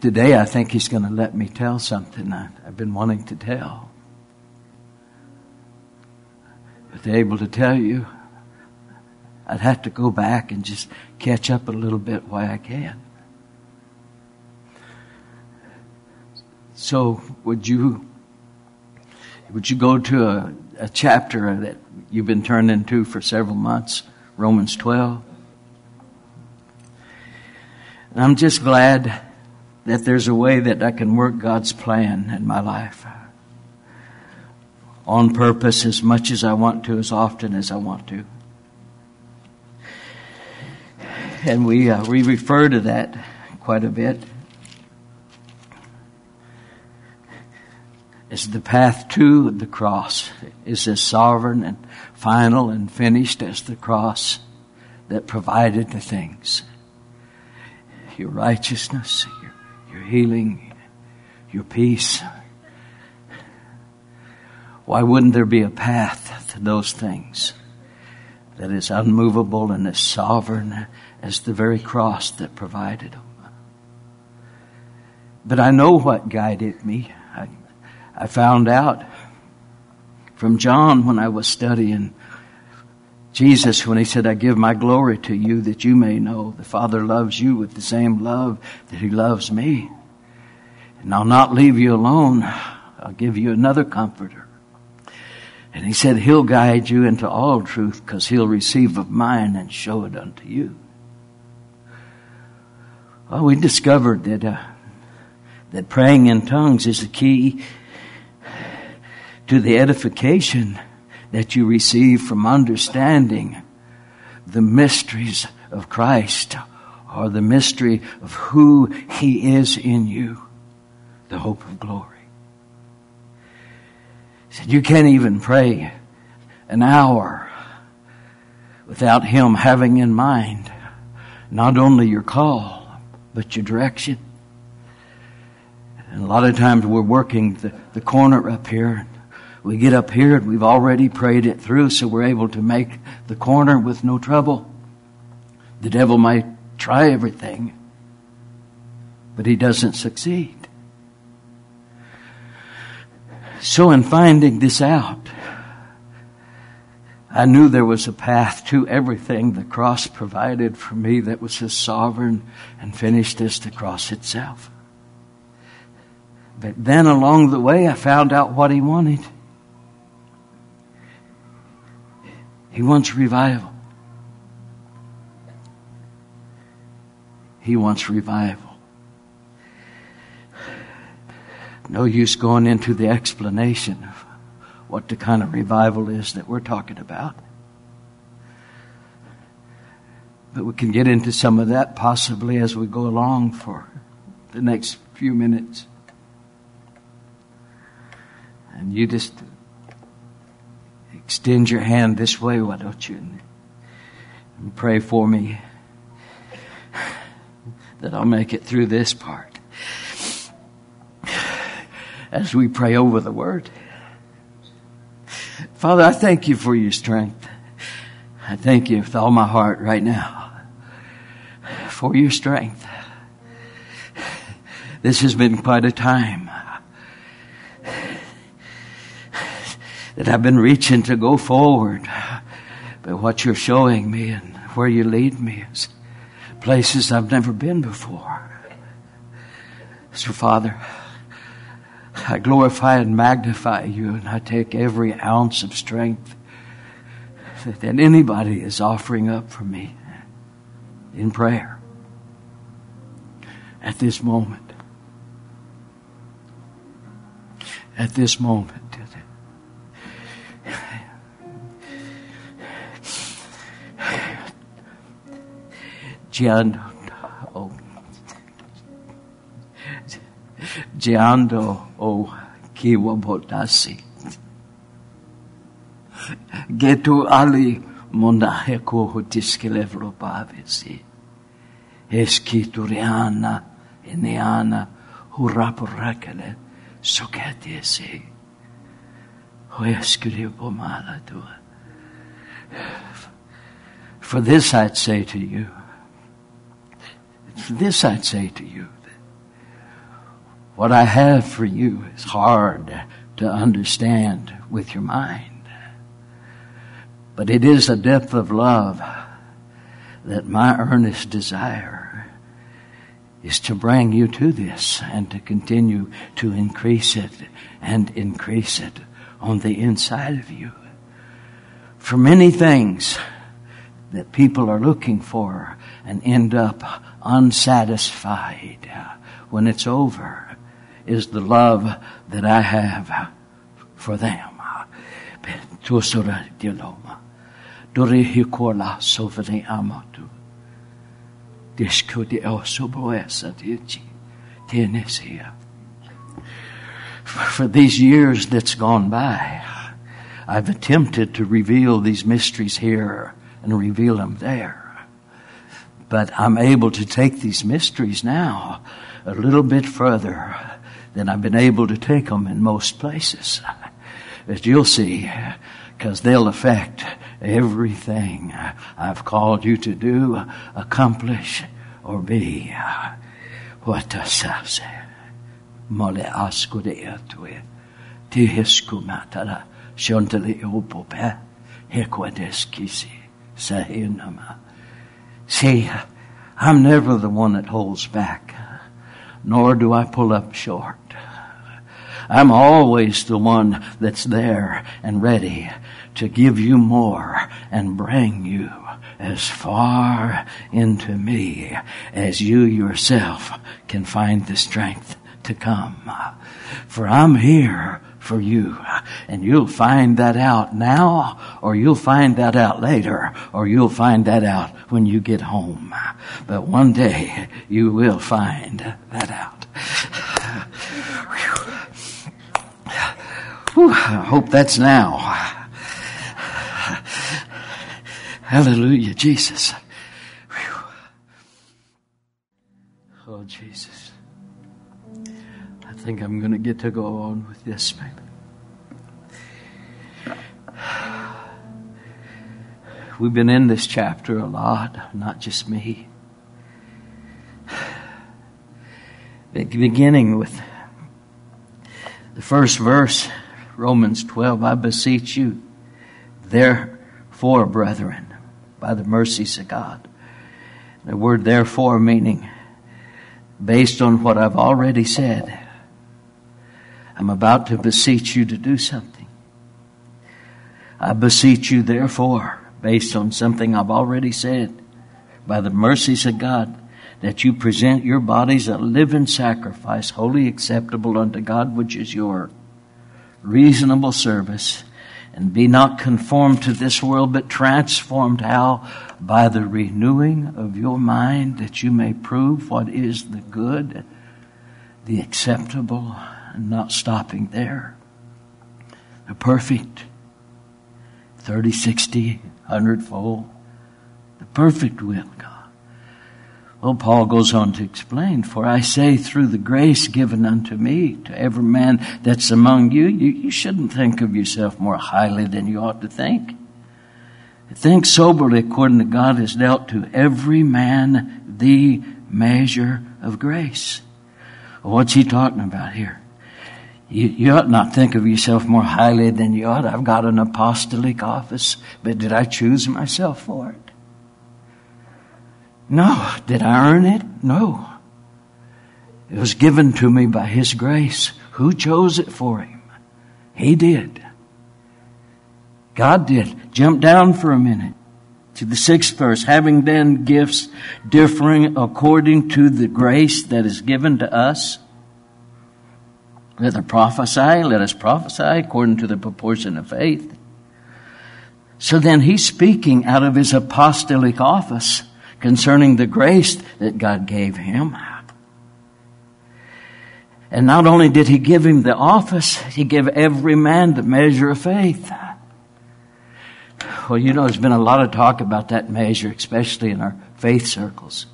today I think He's going to let me tell something I've been wanting to tell. But to be able to tell you, I'd have to go back and just catch up a little bit while I can. So would you go to a chapter that you've been turning to for several months, Romans 12? And I'm just glad that there's a way that I can work God's plan in my life. On purpose, as much as I want to, as often as I want to. And we refer to that quite a bit as the path to the cross is as sovereign and final and finished as the cross that provided the things. Your righteousness, your healing, your peace. Why wouldn't there be a path to those things that is unmovable and as sovereign as the very cross that provided them? But I know what guided me. I found out from John when I was studying Jesus, when He said, I give my glory to you that you may know the Father loves you with the same love that He loves me. And I'll not leave you alone. I'll give you another comforter. And He said, He'll guide you into all truth because He'll receive of mine and show it unto you. Well, we discovered that praying in tongues is the key to the edification that you receive from understanding the mysteries of Christ, or the mystery of who He is in you, the hope of glory. He said, you can't even pray an hour without Him having in mind not only your call, but your direction. And a lot of times we're working the corner up here. We get up here and we've already prayed it through, so we're able to make the corner with no trouble. The devil might try everything, but he doesn't succeed. So in finding this out, I knew there was a path to everything the cross provided for me that was as sovereign and finished as the cross itself. But then along the way, I found out what He wanted. He wants revival. He wants revival. No use going into the explanation of what the kind of revival is that we're talking about. But we can get into some of that possibly as we go along for the next few minutes. And you just extend your hand this way, why don't you? And pray for me that I'll make it through this part. As we pray over the Word. Father, I thank You for Your strength. I thank You with all my heart right now for Your strength. This has been quite a time that I've been reaching to go forward. But what You're showing me and where You lead me is places I've never been before. So Father, I glorify and magnify You, and I take every ounce of strength that anybody is offering up for me in prayer at this moment. At this moment. Giando o kiwa botasi. Getu ali monaheko hotiskelevro pavesi. Eskituriana eneana huraporakele sokatesi. Hoeskripo tua. For this I'd say to you. For this I'd say to you. What I have for you is hard to understand with your mind. But it is a depth of love that my earnest desire is to bring you to this and to continue to increase it and increase it on the inside of you. For many things that people are looking for and end up unsatisfied when it's over is the love that I have for them. For these years that's gone by, I've attempted to reveal these mysteries here and reveal them there. But I'm able to take these mysteries now a little bit further than I've been able to take them in most places. As you'll see, because they'll affect everything I've called you to do, accomplish, or be. What does I say? Mole askude etue. Tihisku matara. Shontali opope. Hekwedeskisi. Sahinama. See, I'm never the one that holds back, nor do I pull up short. I'm always the one that's there and ready to give you more and bring you as far into me as you yourself can find the strength to come. For I'm here for you, and you'll find that out now, or you'll find that out later, or you'll find that out when you get home. But one day you will find that out. Whew, I hope that's now. Hallelujah, Jesus. Whew. Oh, Jesus. I think I'm going to get to go on with this, maybe. We've been in this chapter a lot, not just me. Beginning with the first verse, Romans 12, I beseech you, therefore, brethren, by the mercies of God. The word therefore meaning based on what I've already said. I'm about to beseech you to do something. I beseech you, therefore, based on something I've already said, by the mercies of God, that you present your bodies a living sacrifice, wholly acceptable unto God, which is your reasonable service. And be not conformed to this world, but transformed how? By the renewing of your mind, that you may prove what is the good, the acceptable, and not stopping there. The perfect, 30, 60, 100-fold. The perfect will of God. Well, Paul goes on to explain, for I say through the grace given unto me, to every man that's among you, you shouldn't think of yourself more highly than you ought to think. Think soberly according to God has dealt to every man the measure of grace. Well, what's he talking about here? You ought not think of yourself more highly than you ought. I've got an apostolic office, but did I choose myself for it? No. Did I earn it? No. It was given to me by His grace. Who chose it for Him? He did. God did. Jump down for a minute to the 6th verse. Having then gifts differing according to the grace that is given to us. Let us prophesy according to the proportion of faith. So then he's speaking out of his apostolic office concerning the grace that God gave him. And not only did He give him the office, He gave every man the measure of faith. Well, there's been a lot of talk about that measure, especially in our faith circles.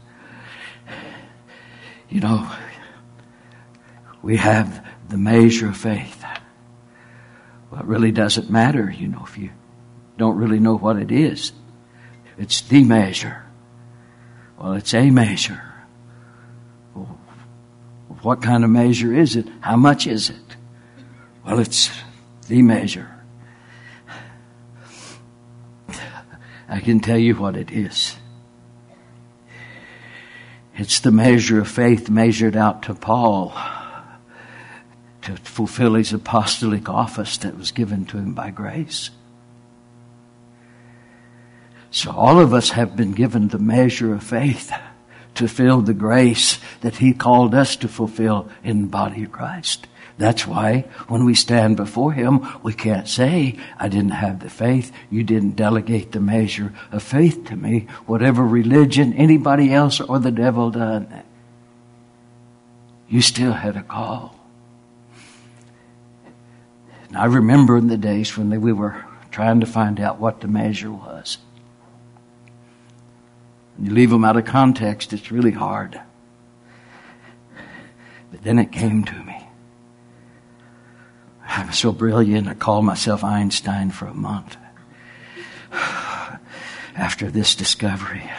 We have the measure of faith. Well, it really doesn't matter, if you don't really know what it is. It's the measure. Well, it's a measure. What kind of measure is it? How much is it? Well, it's the measure. I can tell you what it is. It's the measure of faith measured out to Paul to fulfill his apostolic office that was given to him by grace. So all of us have been given the measure of faith to fill the grace that he called us to fulfill in the body of Christ. That's why when we stand before him, we can't say, I didn't have the faith. You didn't delegate the measure of faith to me. Whatever religion, anybody else, or the devil done, you still had a call. And I remember in the days when we were trying to find out what the measure was. You leave them out of context, it's really hard. But then it came to me. I was so brilliant, I called myself Einstein for a month. After this discovery.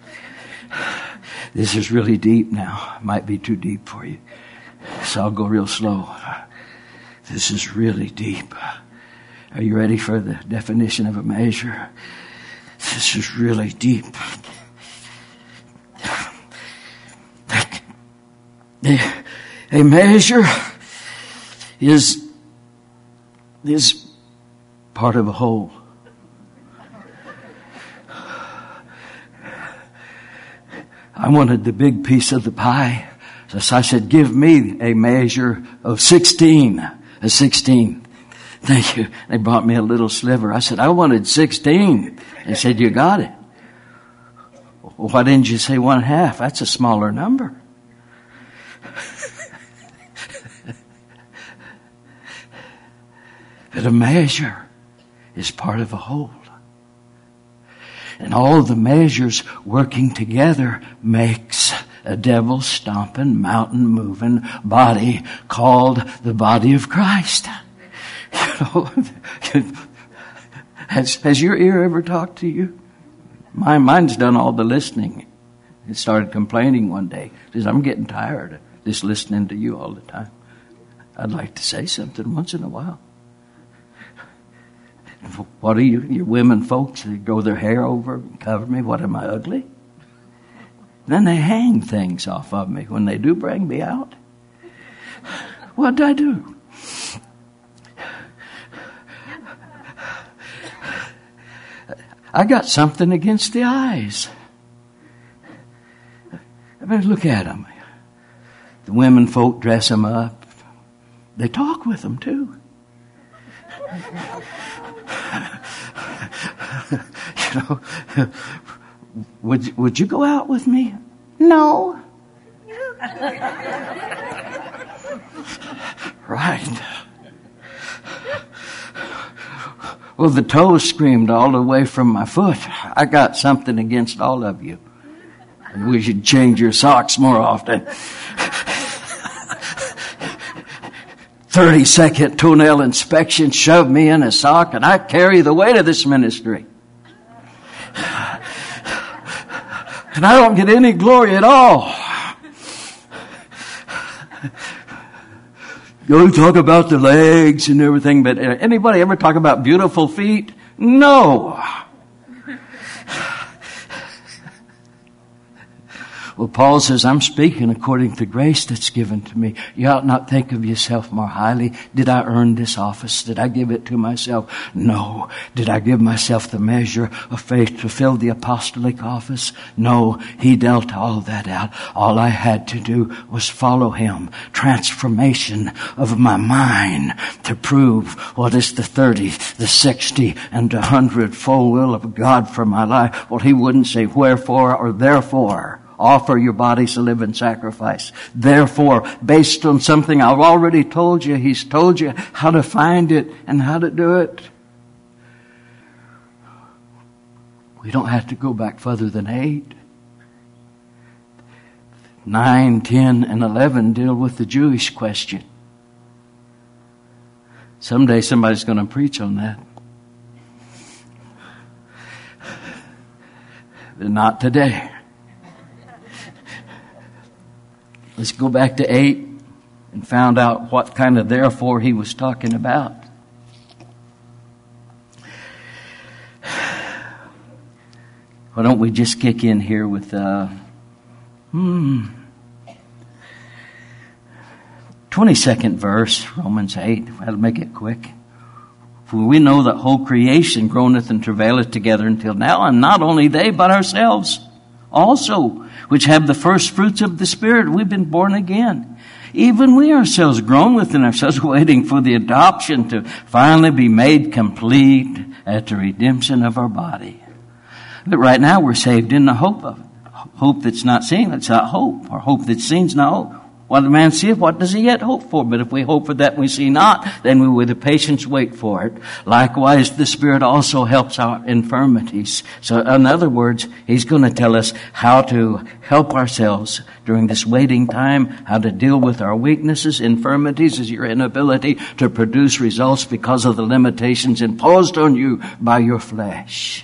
This is really deep now. It might be too deep for you. So I'll go real slow. This is really deep. Are you ready for the definition of a measure? This is really deep. A measure is part of a whole. I wanted the big piece of the pie. So I said, give me a measure of 16. A 16. Thank you. They brought me a little sliver. I said, I wanted 16. They said, you got it. Well, why didn't you say 1/2? That's a smaller number. But a measure is part of a whole. And all the measures working together makes a devil stomping, mountain moving body called the body of Christ. You know, has your ear ever talked to you? Mine's done all the listening. It started complaining one day. It says, I'm getting tired of just listening to you all the time. I'd like to say something once in a while. What are you women folks? They grow their hair over and cover me. What, am I ugly? Then they hang things off of me when they do bring me out. What did I do? I got something against the eyes. I mean, look at them. The women folk dress them up. They talk with them too. You know, would you go out with me? No. Right. Well, the toes screamed all the way from my foot. I got something against all of you. We should change your socks more often. 30-second toenail inspection shoved me in a sock, and I carry the weight of this ministry. And I don't get any glory at all. You talk about the legs and everything, but anybody ever talk about beautiful feet? No. Well, Paul says, I'm speaking according to grace that's given to me. You ought not think of yourself more highly. Did I earn this office? Did I give it to myself? No. Did I give myself the measure of faith to fill the apostolic office? No. He dealt all that out. All I had to do was follow him. Transformation of my mind to prove what is the 30, the 60, and the 100-fold will of God for my life. Well, he wouldn't say wherefore or therefore. Offer your bodies a living sacrifice. Therefore, based on something I've already told you, he's told you how to find it and how to do it. We don't have to go back further than 8. 9, 10, and 11 deal with the Jewish question. Someday somebody's going to preach on that. But not today. Let's go back to 8. and found out what kind of therefore he was talking about. Why don't we just kick in here with 22nd verse, Romans 8. I'll make it quick. For we know that whole creation groaneth and travaileth together until now, and not only they, but ourselves also, which have the first fruits of the Spirit. We've been born again. Even we ourselves groan within ourselves, waiting for the adoption to finally be made complete at the redemption of our body. But right now we're saved in the hope of it. Hope that's not seen, that's not hope. Or hope that's seen is not hope. What a man seeth, what does he yet hope for? But if we hope for that we see not, then we with patience wait for it. Likewise, the Spirit also helps our infirmities. So in other words, He's going to tell us how to help ourselves during this waiting time, how to deal with our weaknesses. Infirmities is your inability to produce results because of the limitations imposed on you by your flesh.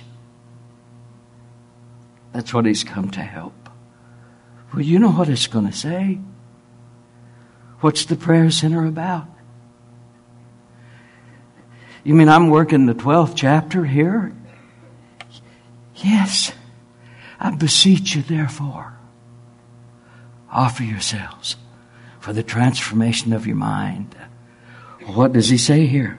That's what He's come to help. Well, you know what it's going to say. What's the prayer center about? You mean I'm working the 12th chapter here? Yes. I beseech you, therefore, offer yourselves for the transformation of your mind. What does he say here?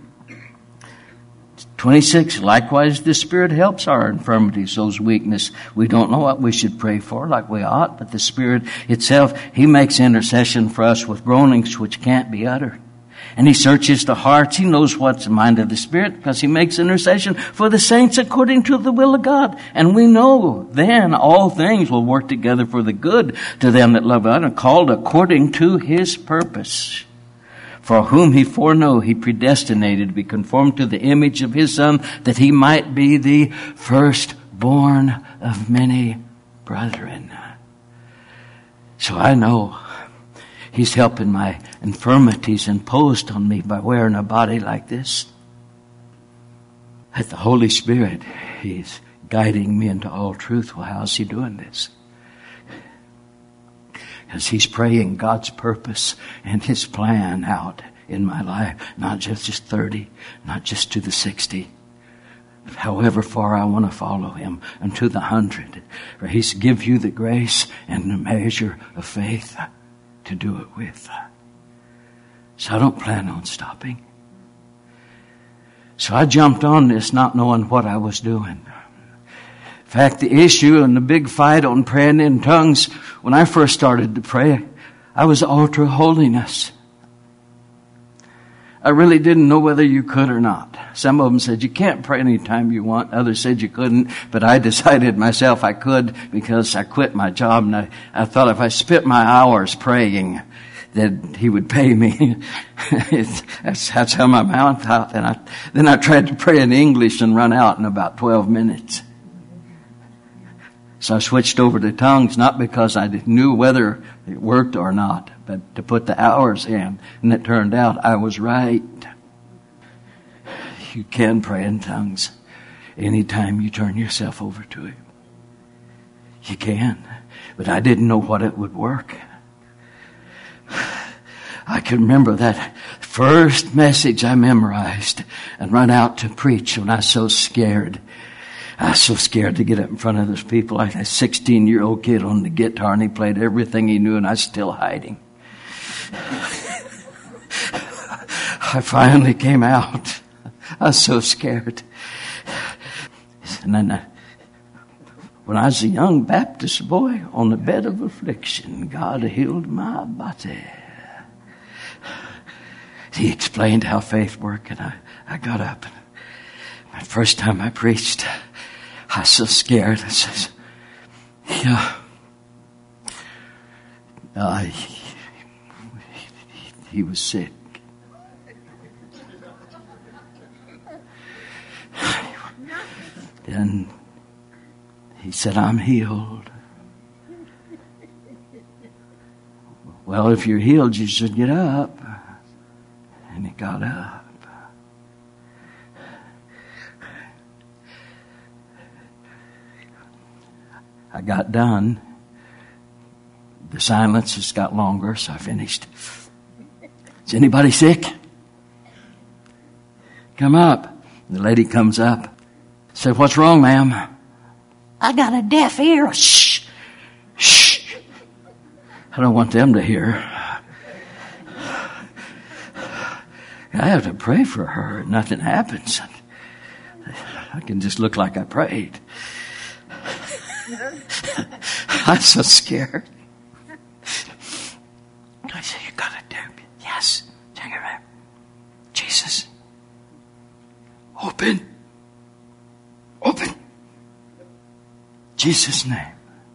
26, likewise the Spirit helps our infirmities, those weakness. We don't know what we should pray for like we ought, but the Spirit itself, He makes intercession for us with groanings which can't be uttered. And He searches the hearts. He knows what's the mind of the Spirit because He makes intercession for the saints according to the will of God. And we know then all things will work together for the good to them that love God and called according to His purpose. For whom He foreknew, He predestinated to be conformed to the image of His Son, that He might be the firstborn of many brethren. So I know He's helping my infirmities imposed on me by wearing a body like this. That the Holy Spirit, He's guiding me into all truth. Well, how's He doing this? As He's praying God's purpose and His plan out in my life. Not just 30, not just to the 60. But however far I want to follow Him unto the 100. For He's give you the grace and the measure of faith to do it with. So I don't plan on stopping. So I jumped on this not knowing what I was doing. In fact, the issue and the big fight on praying in tongues, when I first started to pray, I was ultra holiness. I really didn't know whether you could or not. Some of them said you can't pray anytime you want. Others said you couldn't. But I decided myself I could because I quit my job. And I thought if I spent my hours praying, that He would pay me. That's how my mouth thought. And then I tried to pray in English and run out in about 12 minutes. So I switched over to tongues, not because I knew whether it worked or not, but to put the hours in. And it turned out I was right. You can pray in tongues anytime you turn yourself over to Him. You can. But I didn't know what it would work. I can remember that first message I memorized and run out to preach when I was so scared. I was so scared to get up in front of those people. Like a 16-year-old kid on the guitar, and he played everything he knew, and I was still hiding. I finally came out. I was so scared. And then when I was a young Baptist boy on the bed of affliction, God healed my body. He explained how faith worked, and I got up. The first time I preached, I was so scared. I said, yeah. He was sick. Then he said, I'm healed. Well, if you're healed, you should get up. And he got up. I got done. The silence just got longer, so I finished. Is anybody sick? Come up. The lady comes up. Said, what's wrong, ma'am? I got a deaf ear. Shh. Shh. I don't want them to hear. I have to pray for her. Nothing happens. I can just look like I prayed. I'm so scared. I said, you got a deaf ear? Yes. Take it back. Jesus. Open. Open. Jesus' name.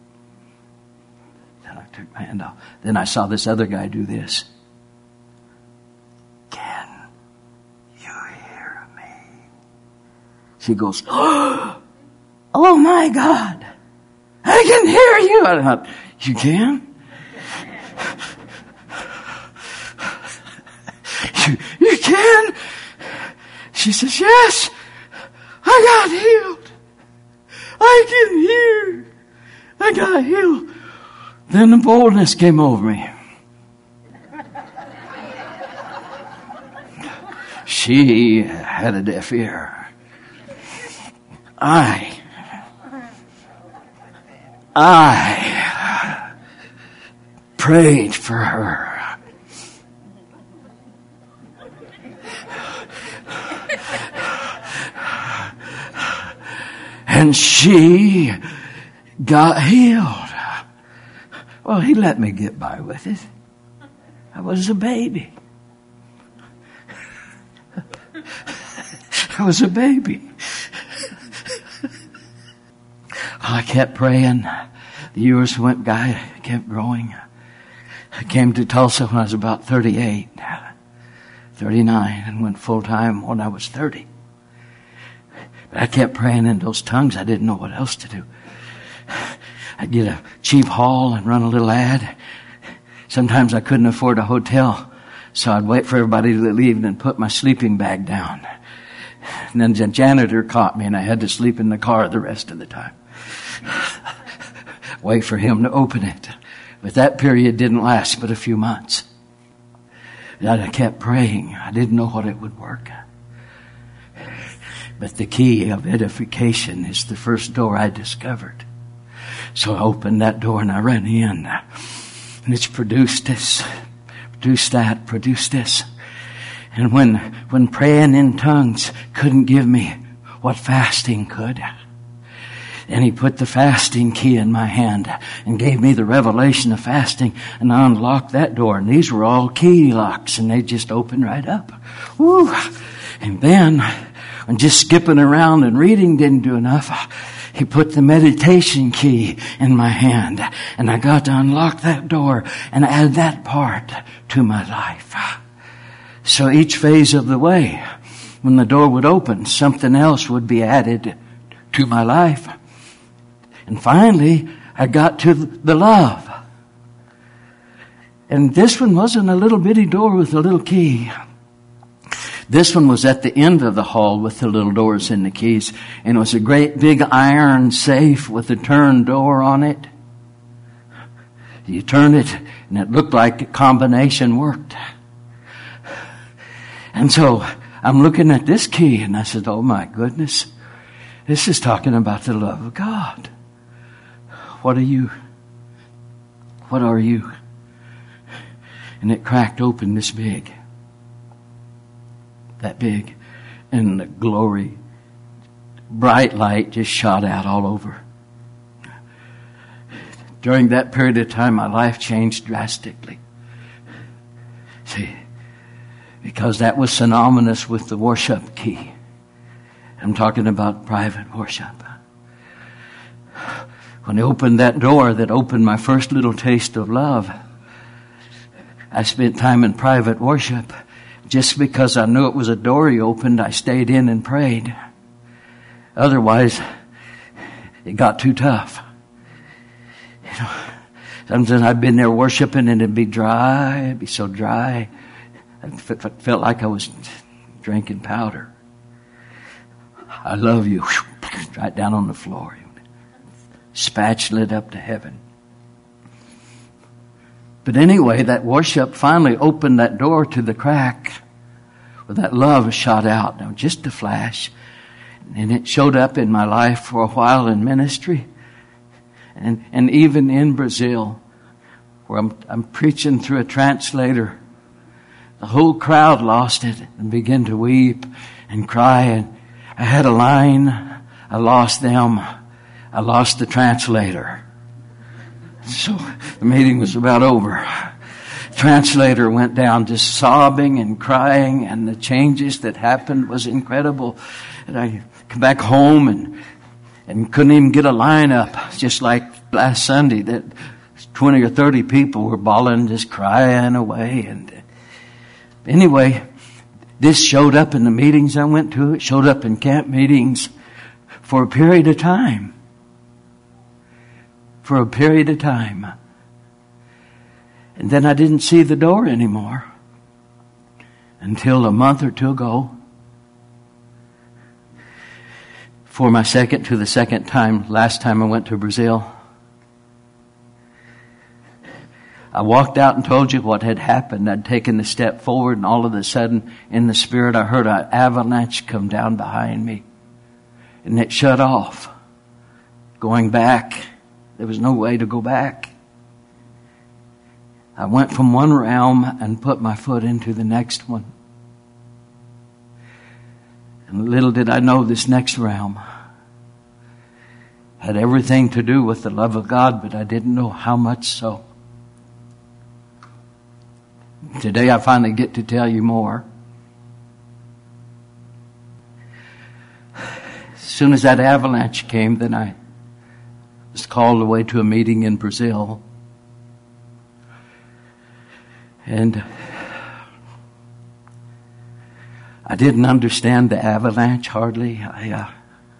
Then I took my hand off. Then I saw this other guy do this. Can you hear me? She goes, oh my God. I can hear you. I thought, you can? You can? She says, yes, I got healed. I can hear. I got healed. Then the boldness came over me. She had a deaf ear. I prayed for her. And she got healed. Well, he let me get by with it. I was a baby. I was a baby. I kept praying. The years went by. I kept growing. I came to Tulsa when I was about 38, 39, and went full time when I was 30. But I kept praying in those tongues. I didn't know what else to do. I'd get a cheap hall and run a little ad. Sometimes I couldn't afford a hotel, so I'd wait for everybody to leave and then put my sleeping bag down. And then the janitor caught me and I had to sleep in the car the rest of the time. Wait for him to open it. But that period didn't last but a few months. I kept praying. I didn't know what it would work. But the key of edification is the first door I discovered. So I opened that door and I ran in. And it's produced this, produced that, produced this. And when praying in tongues couldn't give me what fasting could, and he put the fasting key in my hand and gave me the revelation of fasting, and I unlocked that door. And these were all key locks and they just opened right up. Woo! And then, when just skipping around and reading didn't do enough, he put the meditation key in my hand and I got to unlock that door and add that part to my life. So each phase of the way, when the door would open, something else would be added to my life. And finally, I got to the love. And this one wasn't a little bitty door with a little key. This one was at the end of the hall with the little doors and the keys. And it was a great big iron safe with a turn door on it. You turn it and it looked like the combination worked. And so I'm looking at this key and I said, oh my goodness, this is talking about the love of God. What are you? What are you? And it cracked open this big. That big. And the glory, bright light just shot out all over. During that period of time, my life changed drastically. See, because that was synonymous with the worship key. I'm talking about private worship. When I opened that door that opened my first little taste of love, I spent time in private worship. Just because I knew it was a door he opened, I stayed in and prayed. Otherwise, it got too tough. You know, sometimes I'd been there worshiping and it'd be dry. It'd be so dry. I felt like I was drinking powder. I love you. Right down on the floor. Spatula it up to heaven. But anyway, that worship finally opened that door to the crack where that love shot out. Now, just a flash. And it showed up in my life for a while in ministry. And even in Brazil, where I'm preaching through a translator. The whole crowd lost it and began to weep and cry. And I had a line. I lost them. I lost the translator. So the meeting was about over. Translator went down just sobbing and crying, and the changes that happened was incredible. And I come back home and couldn't even get a line up, just like last Sunday that 20 or 30 people were bawling, just crying away. And anyway, this showed up in the meetings I went to. It showed up in camp meetings for a period of time. For a period of time. And then I didn't see the door anymore until a month or two ago. For my second time, last time I went to Brazil. I walked out and told you what had happened. I'd taken a step forward, and all of a sudden, in the spirit, I heard an avalanche come down behind me. And it shut off. Going back, there was no way to go back. I went from one realm and put my foot into the next one. And little did I know this next realm had everything to do with the love of God, but I didn't know how much so. Today I finally get to tell you more. As soon as that avalanche came, then I was called away to a meeting in Brazil. And I didn't understand the avalanche hardly. I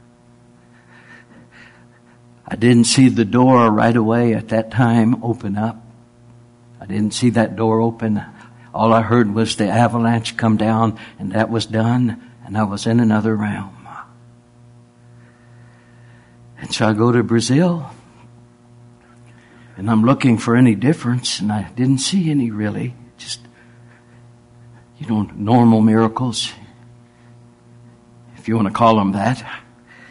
didn't see the door right away at that time open up. I didn't see that door open. All I heard was the avalanche come down, and that was done, and I was in another realm. And so I go to Brazil, and I'm looking for any difference, and I didn't see any really. Just, normal miracles, if you want to call them that.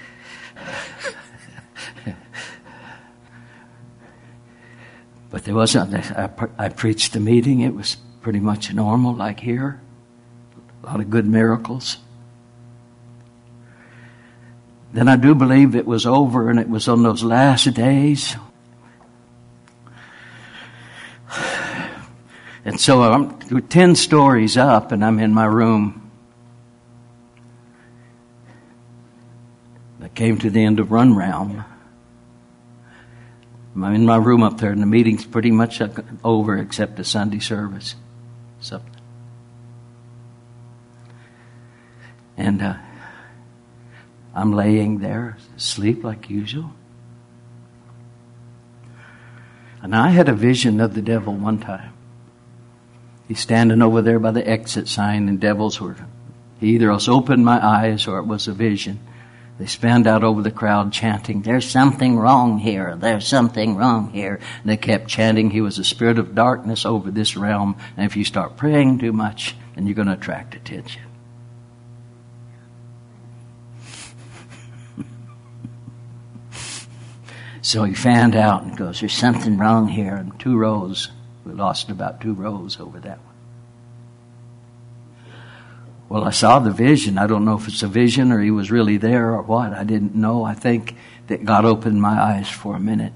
But there wasn't. I preached the meeting. It was pretty much normal, like here. A lot of good miracles. Then I do believe it was over, and it was on those last days. And so I'm 10 stories up, and I'm in my room. I came to the end of one realm. I'm in my room up there, and the meeting's pretty much over except the Sunday service. Something. And I'm laying there, asleep like usual. And I had a vision of the devil one time. He's standing over there by the exit sign, and devils were, he either else opened my eyes or it was a vision. They spanned out over the crowd chanting, "There's something wrong here. There's something wrong here." And they kept chanting. He was a spirit of darkness over this realm. And if you start praying too much, then you're going to attract attention. So he fanned out and goes, "There's something wrong here." And 2 rows. We lost about 2 rows over that one. Well, I saw the vision. I don't know if it's a vision or he was really there or what. I didn't know. I think that God opened my eyes for a minute.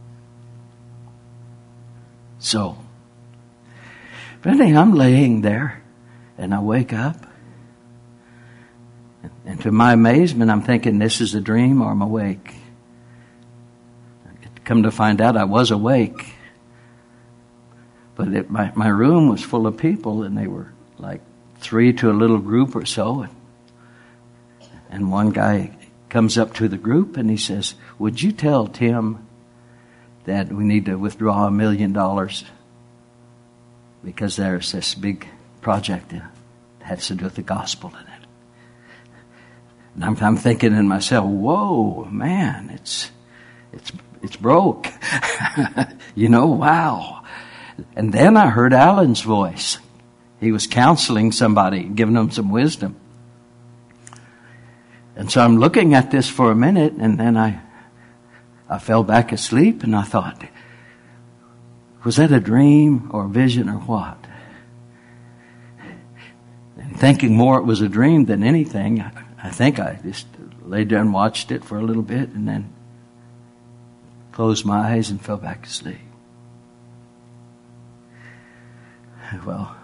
So, but anyway, I'm laying there and I wake up. And to my amazement, I'm thinking this is a dream or I'm awake. Come to find out I was awake. But my room was full of people, and they were like 3 to a little group or so. And one guy comes up to the group and he says, "Would you tell Tim that we need to withdraw $1 million because there's this big project that has to do with the gospel in it?" And I'm thinking in myself, whoa, man, it's broke. Wow. And then I heard Alan's voice. He was counseling somebody, giving them some wisdom. And so I'm looking at this for a minute, and then I fell back asleep, and I thought, was that a dream or a vision or what? And thinking more it was a dream than anything, I think I just laid there and watched it for a little bit, and then closed my eyes and fell back asleep. Well,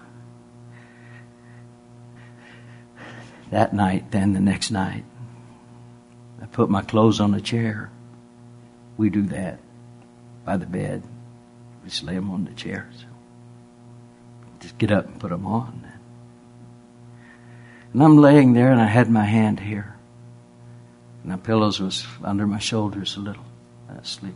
that night, then the next night, I put my clothes on a chair. We do that by the bed. We just lay them on the chair. So just get up and put them on. And I'm laying there, and I had my hand here. And my pillows was under my shoulders a little. I was asleep.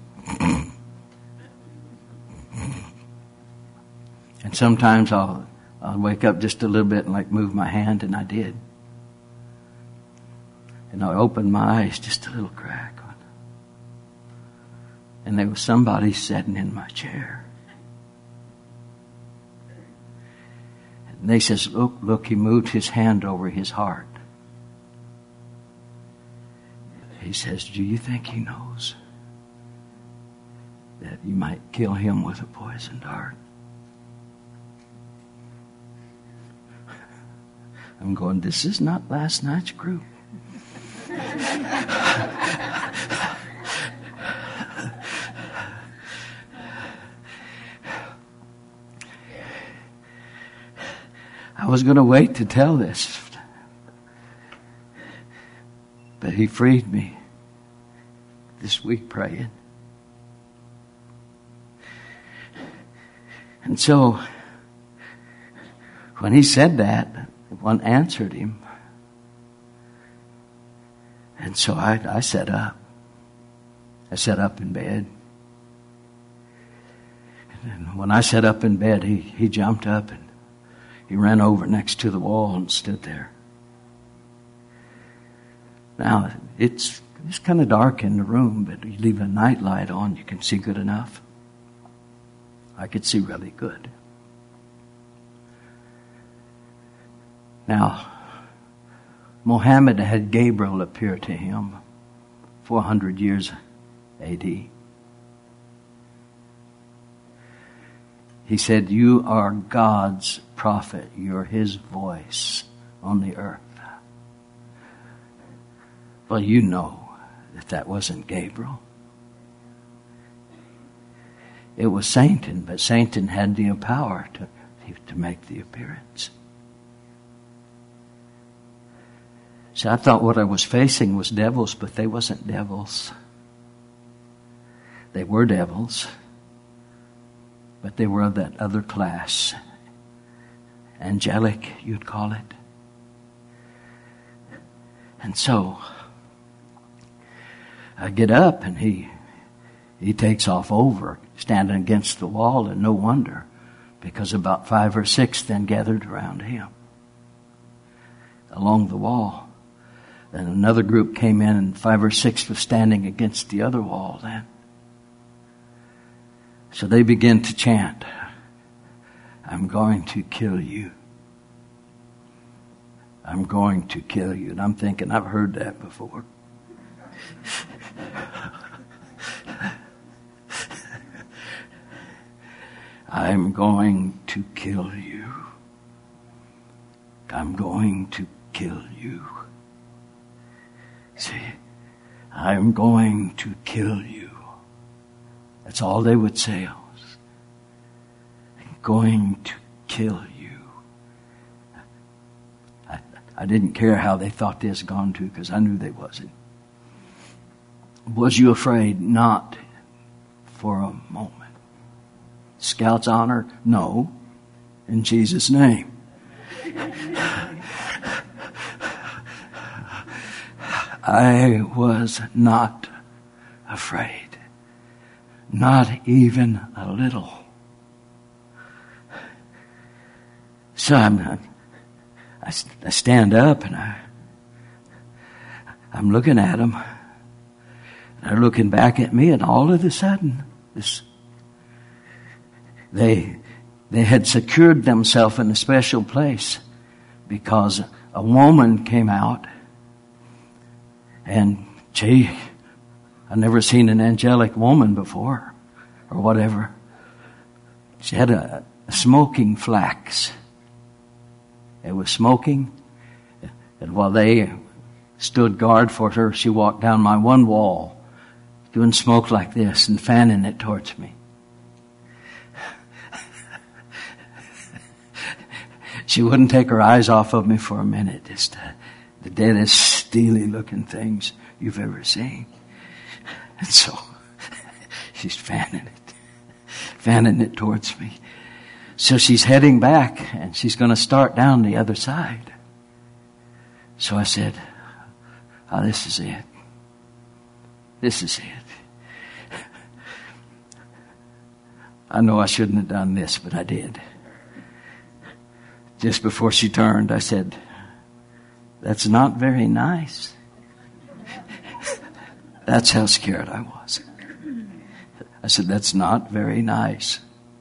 And sometimes I'll wake up just a little bit and like move my hand, and I did. And I opened my eyes just a little crack. And there was somebody sitting in my chair. And they says, look, he moved his hand over his heart. He says, do you think he knows that you might kill him with a poison dart? I'm going, this is not last night's group. I was going to wait to tell this, but he freed me this week praying. And so, when he said that, one answered him. And so I sat up. I sat up in bed. And when I sat up in bed, he jumped up and he ran over next to the wall and stood there. Now, it's kind of dark in the room, but you leave a night light on, you can see good enough. I could see really good. Now, Muhammad had Gabriel appear to him 400 years A.D. He said, you are God's prophet. You're his voice on the earth. Well, you know that wasn't Gabriel. It was Satan, but Satan had the power to make the appearance. So I thought what I was facing was devils, but they wasn't devils. They were devils, but they were of that other class. Angelic, you'd call it. And so I get up, and he takes off over, standing against the wall, and no wonder, because about 5 or 6 then gathered around him along the wall. Then another group came in, and 5 or 6 was standing against the other wall then. So they began to chant, I'm going to kill you. I'm going to kill you. And I'm thinking, I've heard that before. I'm going to kill you. I'm going to kill you. See, I'm going to kill you. That's all they would say. I'm going to kill you. I didn't care how they thought this gone to, because I knew they wasn't. Was you afraid? Not for a moment. Scout's honor? No. In Jesus' name. I was not afraid. Not even a little. So I stand up, and I'm looking at them. They're looking back at me, and all of a sudden, they They had secured themselves in a special place because a woman came out, and gee, I've never seen an angelic woman before, or whatever. She had a smoking flax. It was smoking, and while they stood guard for her, she walked down my one wall, doing smoke like this and fanning it towards me. She wouldn't take her eyes off of me for a minute. It's the deadest, steely looking things you've ever seen. And so she's fanning it towards me. So she's heading back, and she's going to start down the other side. So I said, "Oh, this is it. This is it." I know I shouldn't have done this, but I did. Just before she turned, I said, "That's not very nice." That's how scared I was. I said, "That's not very nice."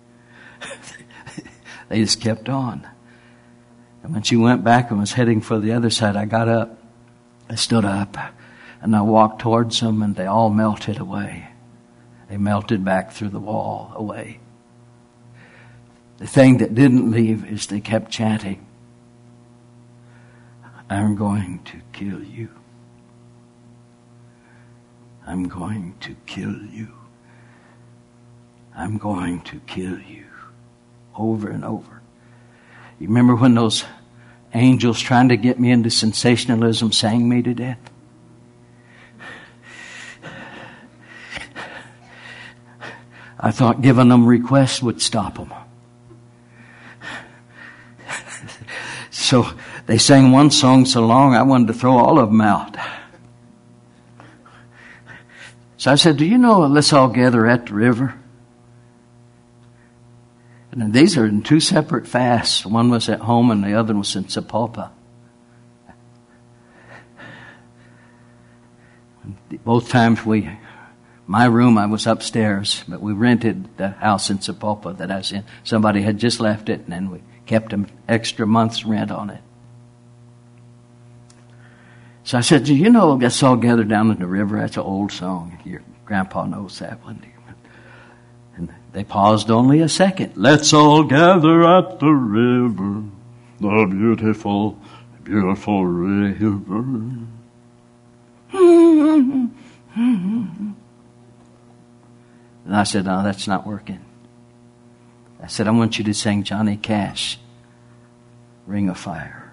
They just kept on. And when she went back and was heading for the other side, I got up. I stood up and I walked towards them, and they all melted away. They melted back through the wall away. The thing that didn't leave is they kept chanting, "I'm going to kill you. I'm going to kill you. I'm going to kill you." Over and over. You remember when those angels trying to get me into sensationalism sang me to death? I thought giving them requests would stop them. So they sang one song so long I wanted to throw all of them out. So I said, "Do you know, let's all gather at the river?" And these are in two separate fasts. One was at home and the other was in Sapulpa. Both times my room, I was upstairs, but we rented the house in Sapulpa that I was in. Somebody had just left it, and then we kept an extra month's rent on it. So I said, "Do you know, let's all gather down in the river?" That's an old song. Your grandpa knows that one. And they paused only a second. "Let's all gather at the river, the beautiful, beautiful river." And I said, "No, that's not working." I said, "I want you to sing Johnny Cash, Ring of Fire."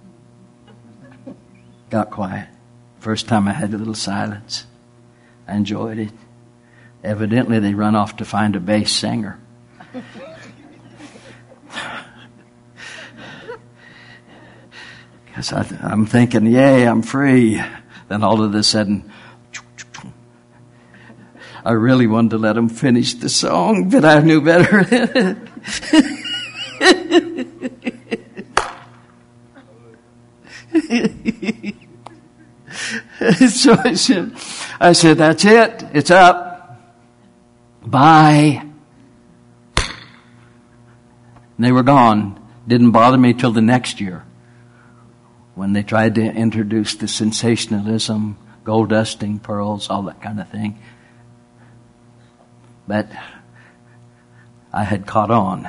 Got quiet. First time I had a little silence. I enjoyed it. Evidently, they run off to find a bass singer. Because I'm thinking, yay, I'm free. Then all of a sudden, I really wanted to let them finish the song, but I knew better. So I said, "That's it. It's up. Bye." And they were gone. Didn't bother me till the next year when they tried to introduce the sensationalism, gold dusting, pearls, all that kind of thing. But I had caught on.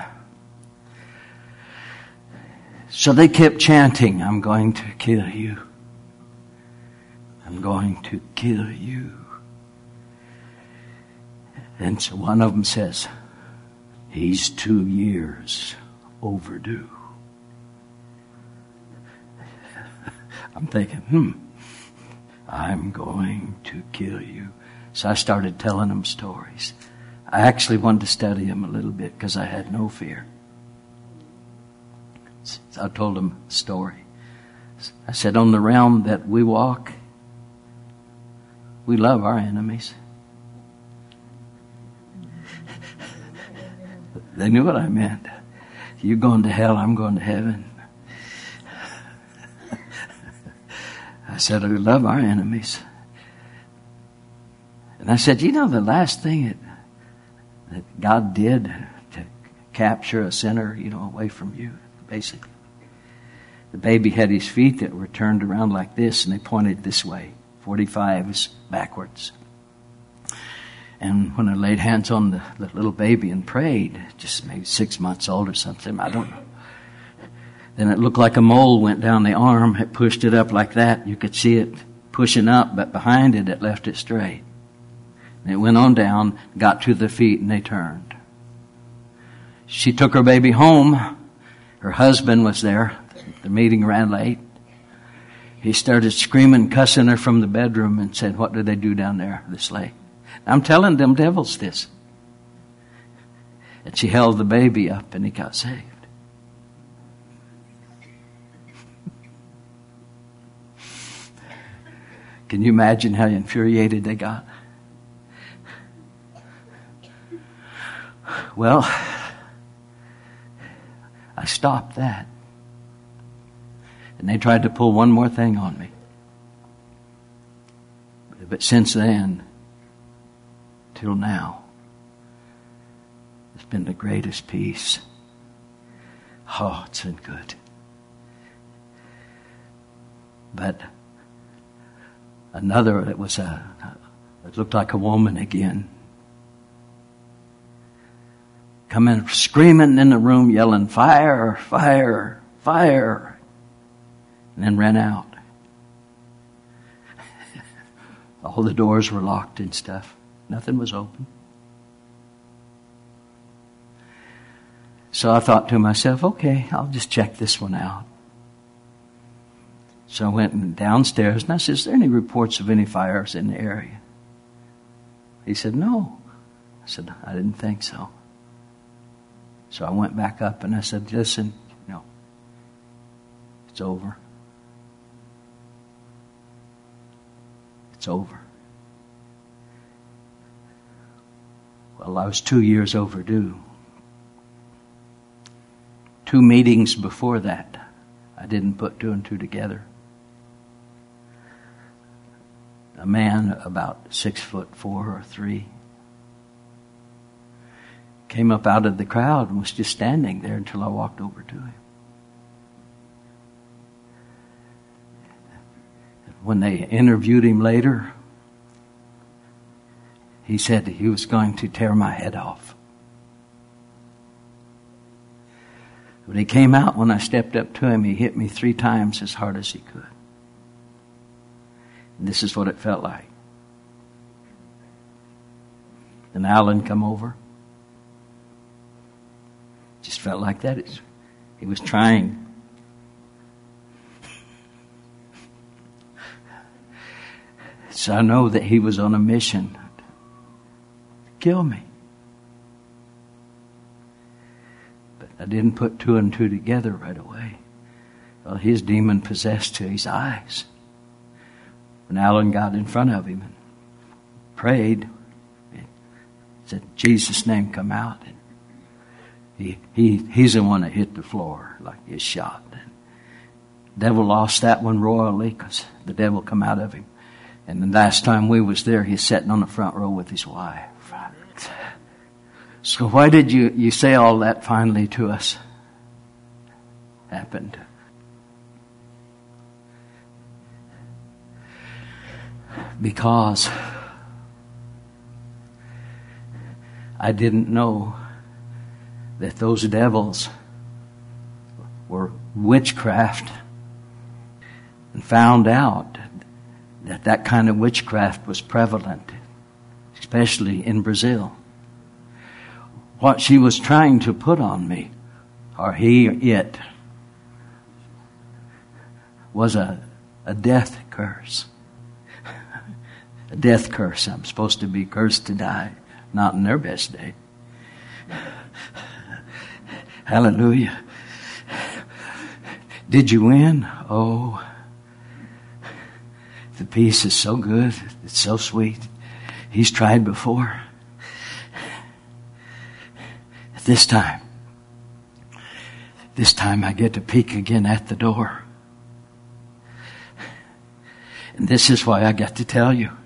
So they kept chanting, "I'm going to kill you. I'm going to kill you." And so one of them says, "He's 2 years overdue." I'm thinking, I'm going to kill you. So I started telling them stories. I actually wanted to study them a little bit because I had no fear. So I told them a story. I said, on the realm that we walk, we love our enemies. They knew what I meant. You're going to hell, I'm going to heaven. I said, we love our enemies. And I said, you know, the last thing that God did to capture a sinner, away from you, basically. The baby had his feet that were turned around like this, and they pointed this way. 45 is backwards. And when I laid hands on the little baby and prayed, just maybe 6 months old or something, I don't know. Then it looked like a mole went down the arm. It pushed it up like that. You could see it pushing up, but behind it, it left it straight. And it went on down, got to the feet, and they turned. She took her baby home. Her husband was there. The meeting ran late. He started screaming, cussing her from the bedroom and said, "What did they do down there this late?" I'm telling them devils this. And she held the baby up and he got saved. Can you imagine how infuriated they got? Well, I stopped that. And they tried to pull one more thing on me. But since then, till now, it's been the greatest peace. Oh, it's been good. But another, it looked like a woman again. Coming, screaming in the room, yelling, "Fire, fire, fire." And then ran out. All the doors were locked and stuff. Nothing was open. So I thought to myself, okay, I'll just check this one out. So I went downstairs and I said, "Is there any reports of any fires in the area?" He said, "No." I said, "I didn't think so." So I went back up and I said, "Listen, it's over. It's over." Well, I was 2 years overdue. 2 meetings before that, I didn't put 2 and 2 together. A man about 6'4" or 3 came up out of the crowd and was just standing there until I walked over to him. When they interviewed him later, he said he was going to tear my head off. When he came out, when I stepped up to him, he hit me 3 times as hard as he could. And this is what it felt like. Then Alan come over. Just felt like that. He was trying. So I know that he was on a mission to kill me. But I didn't put 2 and 2 together right away. Well, his demon possessed to his eyes. When Alan got in front of him and prayed, said, "Jesus' name, come out." And he's the one that hit the floor like he's shot. And the devil lost that one royally because the devil come out of him. And the last time we was there, he's sitting on the front row with his wife. So why did you say all that finally to us happened? Because I didn't know that those devils were witchcraft, and found out that kind of witchcraft was prevalent, especially in Brazil. What she was trying to put on me, or it, was a death curse. A death curse. I'm supposed to be cursed to die, not in their best day. Hallelujah. Did you win? Oh, the peace is so good. It's so sweet. He's tried before. This time I get to peek again at the door. And this is why I got to tell you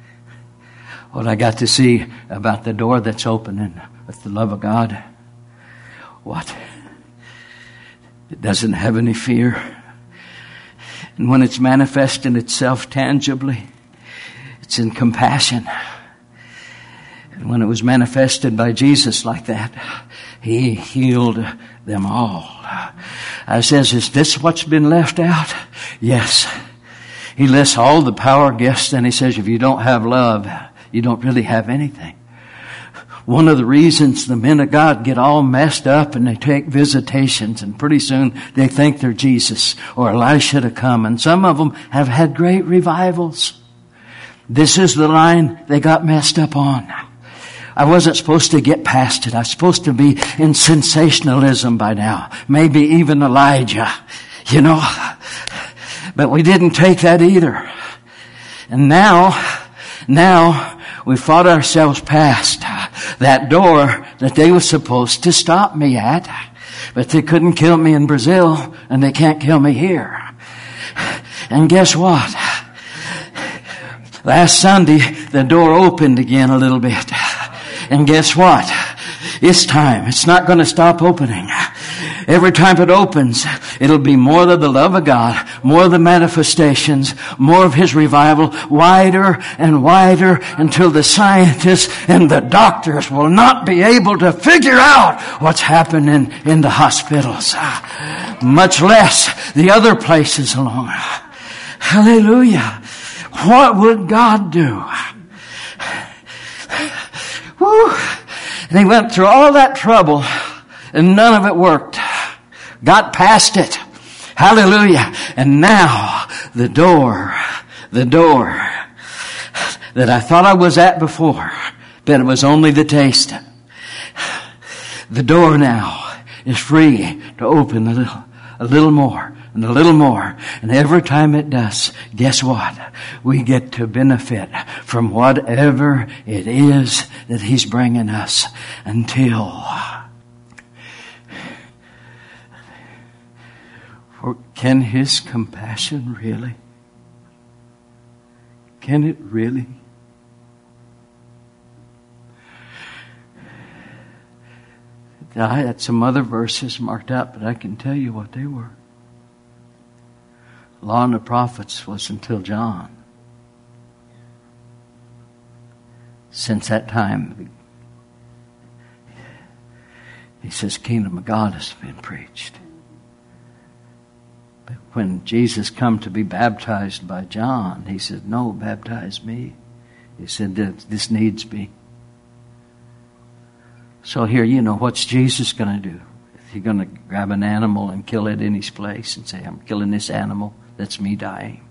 what I got to see about the door that's opening with the love of God. What? It doesn't have any fear. And when it's manifesting itself tangibly, it's in compassion. And when it was manifested by Jesus like that, He healed them all. I says, is this what's been left out? Yes. He lists all the power gifts, and He says, if you don't have love, you don't really have anything. One of the reasons the men of God get all messed up and they take visitations, and pretty soon they think they're Jesus or Elisha to come, and some of them have had great revivals. This is the line they got messed up on. I wasn't supposed to get past it. I was supposed to be in sensationalism by now. Maybe even Elijah, But we didn't take that either. And now we fought ourselves past that door that they were supposed to stop me at. But they couldn't kill me in Brazil, and they can't kill me here. And guess what? Last Sunday, the door opened again a little bit. And guess what? It's time. It's not going to stop opening. Every time it opens, it'll be more of the love of God, more of the manifestations, more of His revival, wider and wider until the scientists and the doctors will not be able to figure out what's happening in the hospitals, much less the other places along. Hallelujah. What would God do? Woo. And He went through all that trouble and none of it worked. Got past it. Hallelujah. And now the door that I thought I was at before, but it was only the taste. The door now is free to open a little more and a little more. And every time it does, guess what? We get to benefit from whatever it is that He's bringing us until. For can His compassion really? Can it really? I had some other verses marked out, but I can tell you what they were. Law and the prophets was until John. Since that time, He says, kingdom of God has been preached. But when Jesus come to be baptized by John, He said, no, baptize me. He said, this needs be. So here, what's Jesus going to do? Is He going to grab an animal and kill it in His place and say, I'm killing this animal? That's me dying.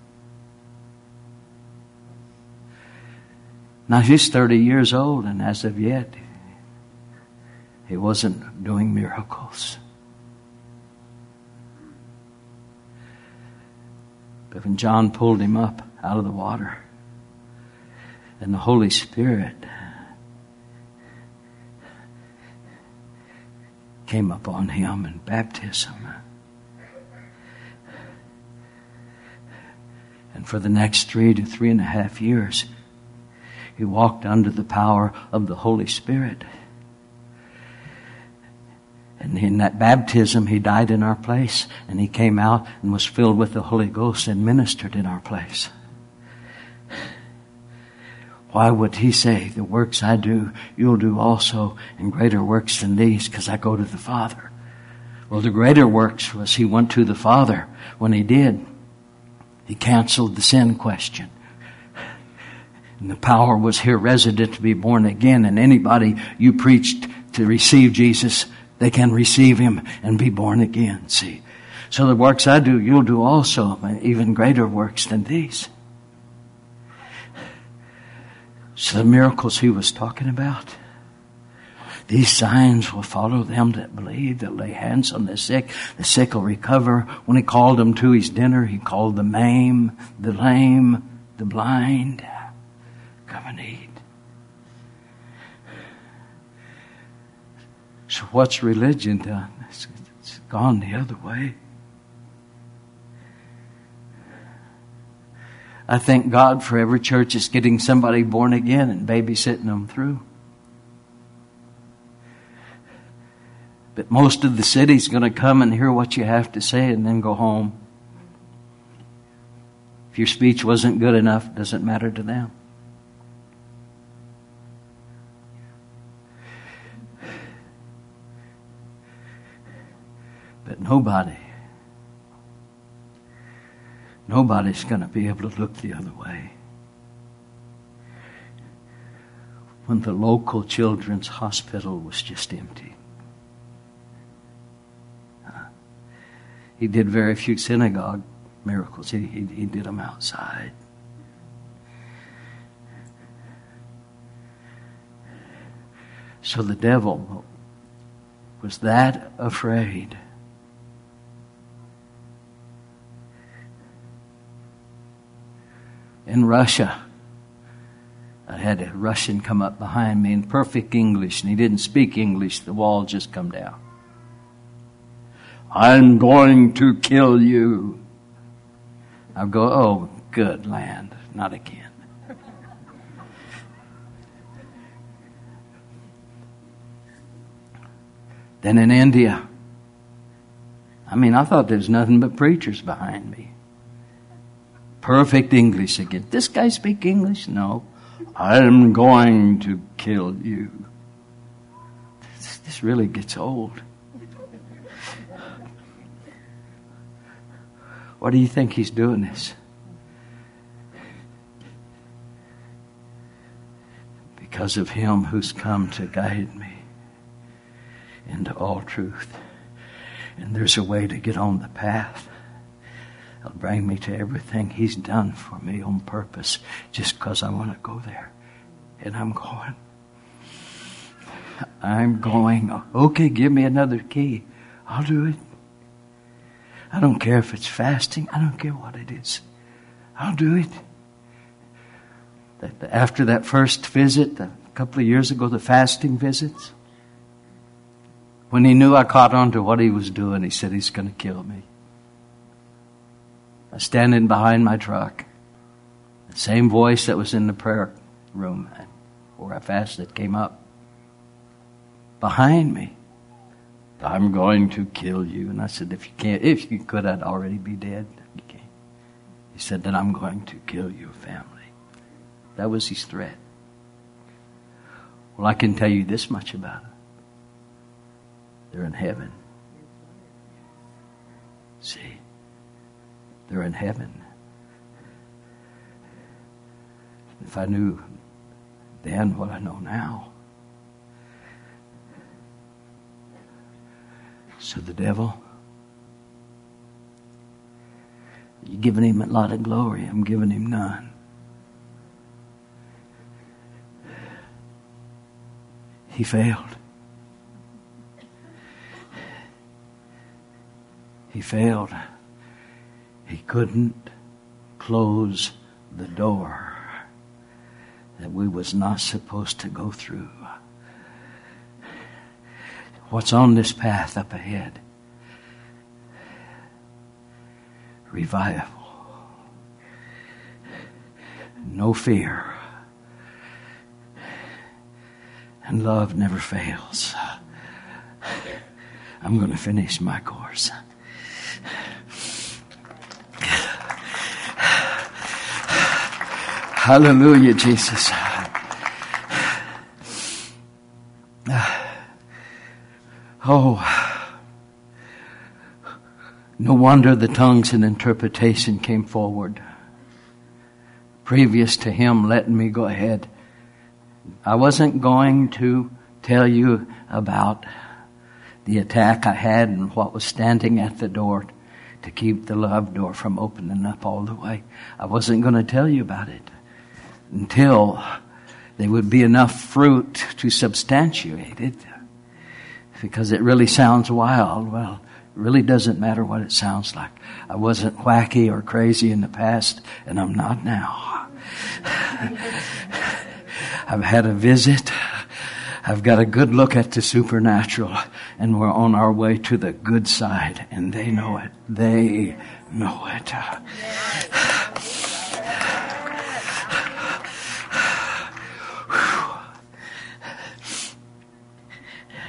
Now He's 30 years old, and as of yet, He wasn't doing miracles. But when John pulled Him up out of the water, and the Holy Spirit came upon Him in baptism. And for the next 3 to 3.5 years, He walked under the power of the Holy Spirit. And in that baptism, He died in our place. And He came out and was filled with the Holy Ghost and ministered in our place. Why would He say, the works I do, you'll do also, and greater works than these, because I go to the Father? Well, the greater works was He went to the Father. When He did, He canceled the sin question. And the power was here resident to be born again. And anybody you preached to receive Jesus, they can receive Him and be born again. See? So the works I do, you'll do also, even greater works than these. So the miracles He was talking about, these signs will follow them that believe, that lay hands on the sick will recover. When He called them to His dinner, He called the lame, the blind, come and eat. So what's religion done? It's gone the other way. I thank God for every church is getting somebody born again and babysitting them through. But most of the city's going to come and hear what you have to say and then go home. If your speech wasn't good enough, it doesn't matter to them. But nobody's going to be able to look the other way. When the local children's hospital was just empty. He did very few synagogue miracles. He did them outside. So the devil was that afraid. In Russia, I had a Russian come up behind me in perfect English, and he didn't speak English. The wall just come down. I'm going to kill you. I'll go, oh, good land, not again. Then in India, I thought there was nothing but preachers behind me. Perfect English again. This guy speak English? No. I'm going to kill you. This really gets old. Why do you think he's doing this? Because of him who's come to guide me into all truth. And there's a way to get on the path. It'll bring me to everything he's done for me on purpose, just because I want to go there. And I'm going. Okay, give me another key. I'll do it. I don't care if it's fasting. I don't care what it is. I'll do it. After that first visit, a couple of years ago, the fasting visits, when he knew I caught on to what he was doing, he said he's going to kill me. I was standing behind my truck. The same voice that was in the prayer room where I fasted came up behind me. I'm going to kill you. And I said, if you could, I'd already be dead. He said, then I'm going to kill your family. That was his threat. Well, I can tell you this much about it. They're in heaven. See, they're in heaven. If I knew then what I know now. So the devil, you're giving him a lot of glory. I'm giving him none. He failed. He failed. He couldn't close the door that we was not supposed to go through. What's on this path up ahead? Revival. No fear. And love never fails. I'm going to finish my course. Hallelujah, Jesus. Oh, no wonder the tongues and interpretation came forward. Previous to him letting me go ahead, I wasn't going to tell you about the attack I had and what was standing at the door to keep the love door from opening up all the way. I wasn't going to tell you about it until there would be enough fruit to substantiate it. Because it really sounds wild. Well, it really doesn't matter what it sounds like. I wasn't wacky or crazy in the past, and I'm not now. I've had a visit. I've got a good look at the supernatural, and we're on our way to the good side, and they know it. They know it.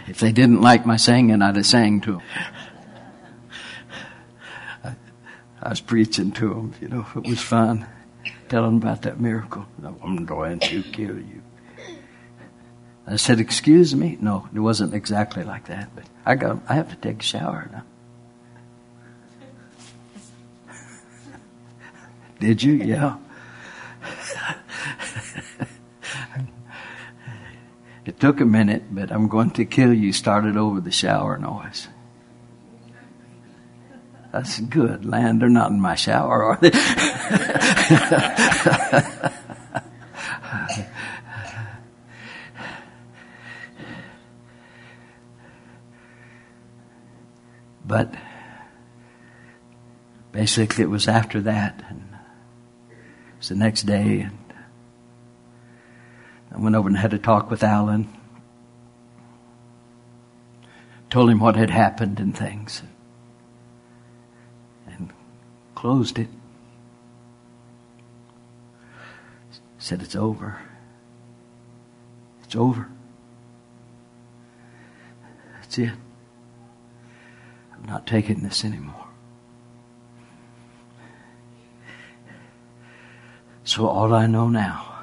If they didn't like my singing, I'd have sang to them. I was preaching to them, it was fun. Telling them about that miracle. I'm going to kill you. I said, excuse me? No, it wasn't exactly like that, but I have to take a shower now. Did you? Yeah. It took a minute, but I'm going to kill you started over the shower noise. That's good, land. They're not in my shower, are they? But basically it was after that, and it was the next day, and I went over and had a talk with Alan. Told him what had happened and things. And closed it. Said it's over. It's over. That's it. I'm not taking this anymore. So all I know now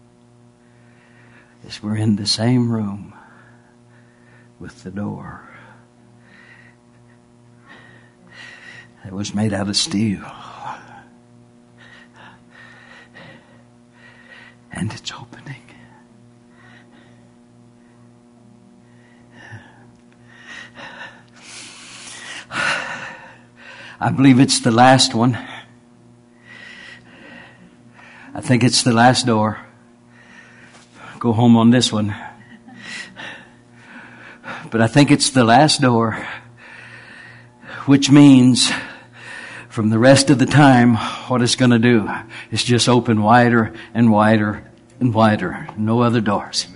is we're in the same room with the door. It was made out of steel. And it's opening. I believe it's the last one. I think it's the last door. Go home on this one. But I think it's the last door, which means from the rest of the time, what it's going to do is just open wider and wider and wider. No other doors.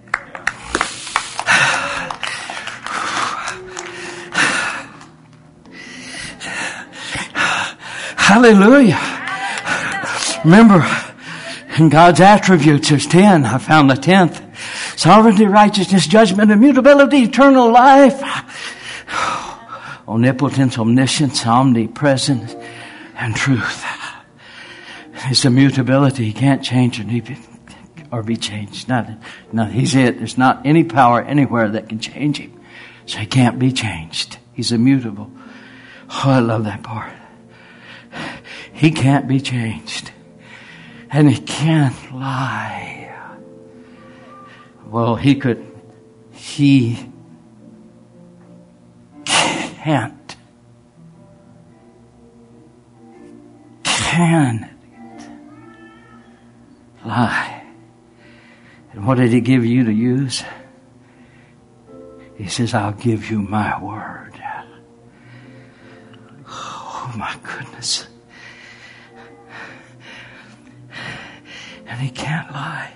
Hallelujah. Remember, in God's attributes, there's 10. I found the 10th. Sovereignty, righteousness, judgment, immutability, eternal life. Omnipotence, omniscience, omnipresence, and truth. His immutability, he can't change or be changed. He's it. There's not any power anywhere that can change him. So he can't be changed. He's immutable. Oh, I love that part. He can't be changed. And he can't lie. Well, he could. He can't lie. And what did he give you to use? He says, I'll give you my word. Oh my goodness. And he can't lie.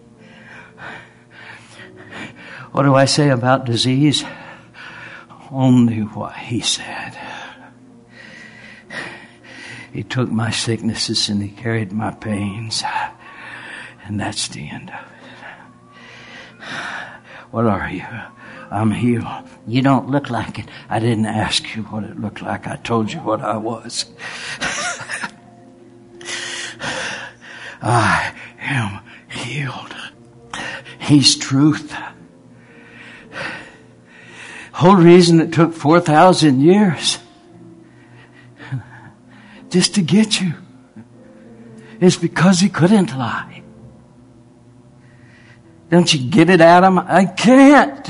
What do I say about disease? Only what he said. He took my sicknesses and he carried my pains. And that's the end of it. What are you? I'm healed. You don't look like it. I didn't ask you what it looked like. I told you what I was. I am healed. He's truth. Whole reason it took 4,000 years just to get you is because he couldn't lie. Don't you get it, Adam? I can't.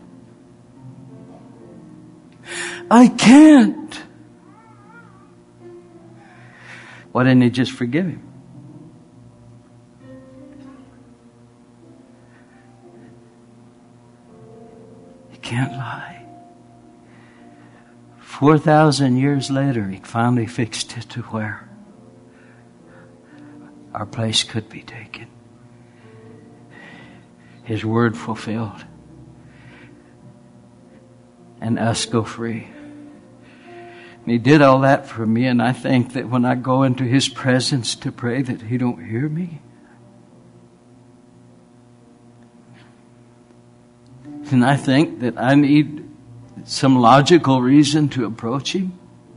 I can't. Why didn't he just forgive him? He can't lie. 4,000 years later, he finally fixed it to where our place could be taken. His word fulfilled. And us go free. And he did all that for me, and I think that when I go into his presence to pray that he don't hear me. And I think that I need some logical reason to approach Him.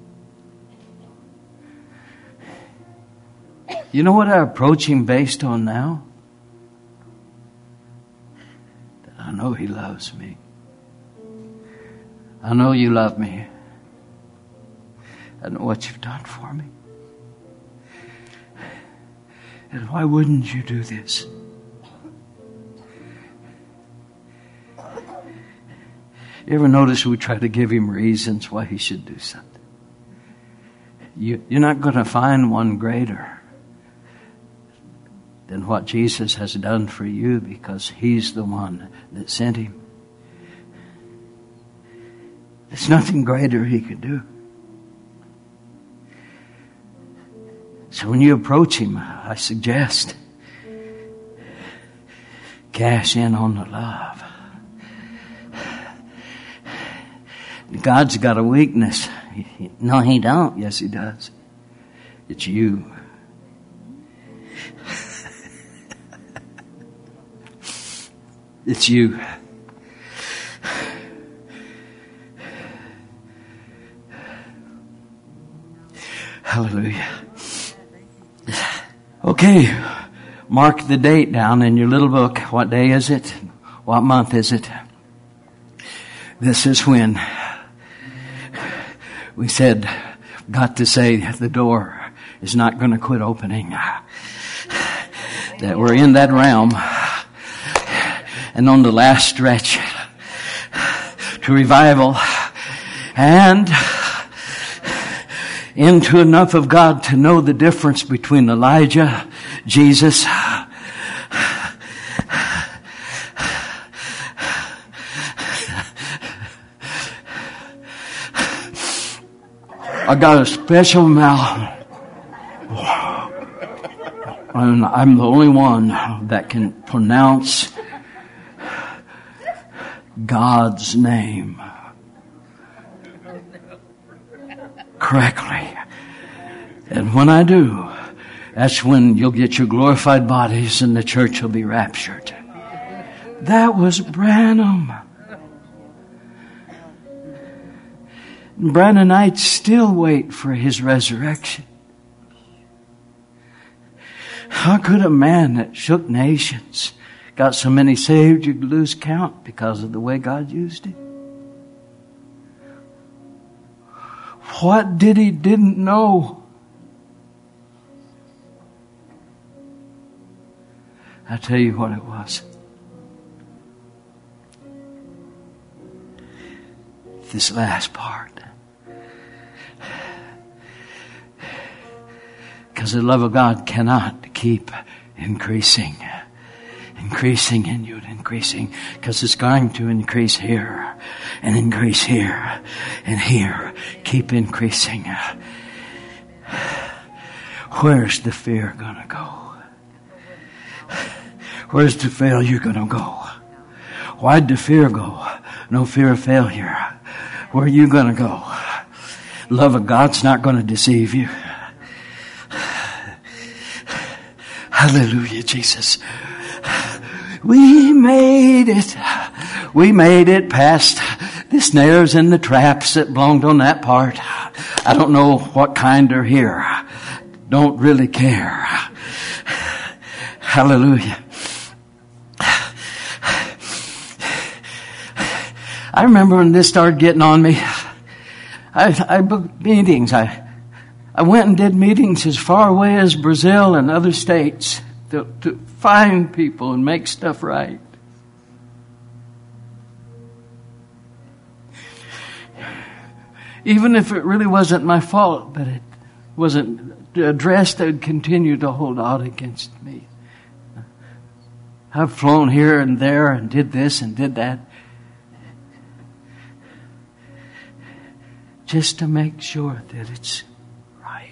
You know what I approach Him based on now? That I know He loves me. I know you love me. I know what you've done for me. And why wouldn't you do this? You ever notice we try to give Him reasons why He should do something? You're not going to find one greater than what Jesus has done for you, because He's the one that sent Him. There's nothing greater He could do. So when you approach Him, I suggest cash in on the love. God's got a weakness. No, He don't. Yes, He does. It's you. It's you. Hallelujah. Okay, mark the date down in your little book. What day is it? What month is it? This is when we said, got to say the door is not going to quit opening. That we're in that realm. And on the last stretch to revival and into enough of God to know the difference between Elijah, Jesus, I got a special mouth. And I'm the only one that can pronounce God's name correctly. And when I do, that's when you'll get your glorified bodies and the church will be raptured. That was Branham. Branhamites still wait for his resurrection. How could a man that shook nations, got so many saved you could lose count because of the way God used him? What did he didn't know? I'll tell you what it was. This last part. Because the love of God cannot keep increasing in you and increasing, because it's going to increase here and increase here and here. Keep increasing. Where's the fear going to go? Where's the failure going to go? Why'd the fear go? No fear of failure. Where are you going to go? Love of God's not going to deceive you. Hallelujah, Jesus. We made it. We made it past the snares and the traps that belonged on that part. I don't know what kind are here. Don't really care. Hallelujah. I remember when this started getting on me, I booked meetings. I went and did meetings as far away as Brazil and other states to find people and make stuff right. Even if it really wasn't my fault, but it wasn't addressed, they'd continue to hold out against me. I've flown here and there and did this and did that, just to make sure that it's right.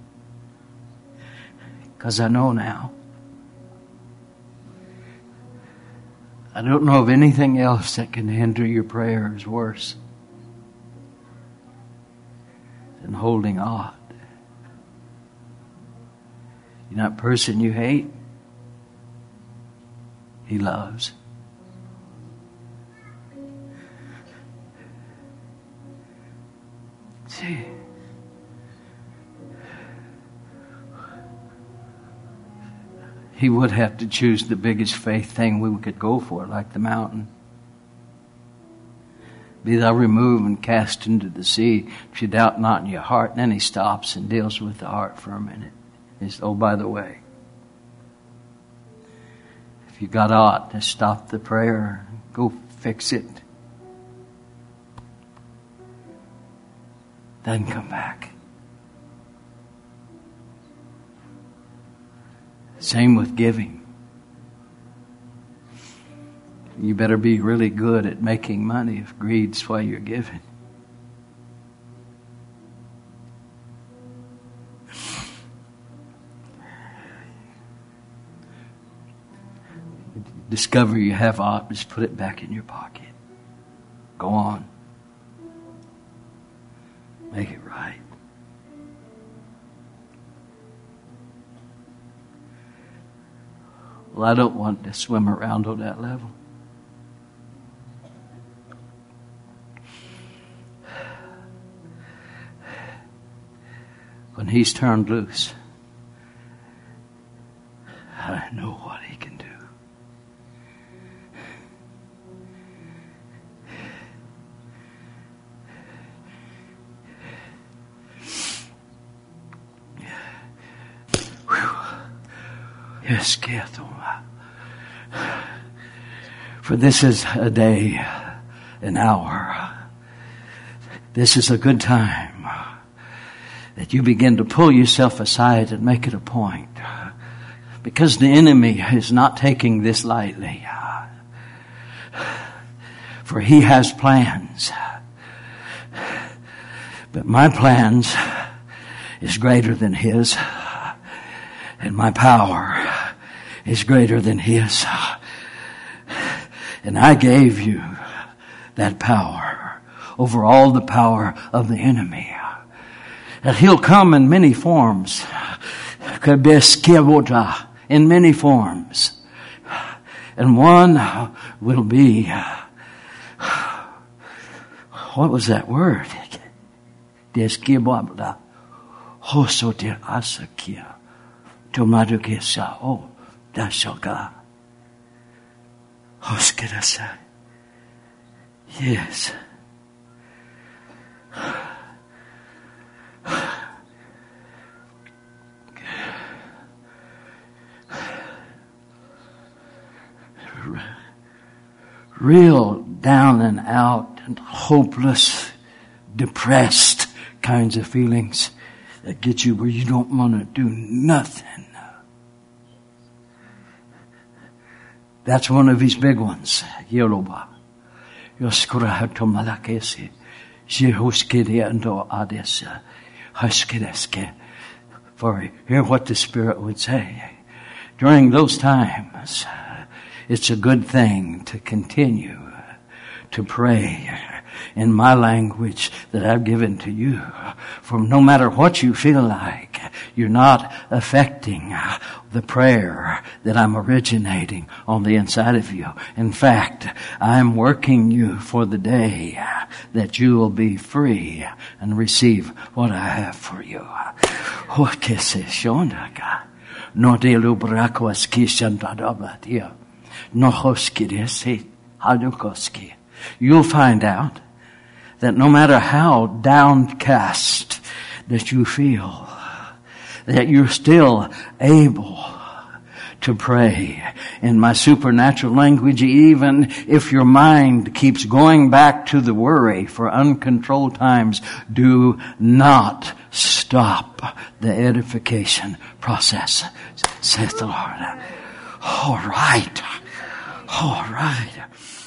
Because I know now. I don't know of anything else that can hinder your prayers worse than holding on. You know that person you hate? He loves. See, he would have to choose the biggest faith thing we could go for, like the mountain. Be thou removed and cast into the sea, if you doubt not in your heart. And then he stops and deals with the heart for a minute. He says, oh, by the way, if you got aught, just stop the prayer, go fix it. Then come back. Same with giving. You better be really good at making money if greed's why you're giving. Discover you have aught, just put it back in your pocket. Go on. Make it right. Well, I don't want to swim around on that level. When he's turned loose, I know what he can do. Yes, for this is a day, an hour. This is a good time that you begin to pull yourself aside and make it a point. Because the enemy is not taking this lightly. For he has plans. But my plans is greater than his. And my power is greater than his. And I gave you that power over all the power of the enemy. That he'll come in many forms. In many forms. And one will be, what was that word? Yes. Real down and out and hopeless, depressed kinds of feelings that get you where you don't want to do nothing. That's one of his big ones. Yeroba. Yoskurahato malakesi. Jehoskidiando adesa. Haskideske. For hear what the Spirit would say. During those times, it's a good thing to continue to pray in my language that I've given to you. For no matter what you feel like, you're not affecting the prayer that I'm originating on the inside of you. In fact, I'm working you for the day that you will be free and receive what I have for you. You'll find out that no matter how downcast that you feel, that you're still able to pray in my supernatural language, even if your mind keeps going back to the worry for uncontrolled times. Do not stop the edification process, saith the Lord. All right.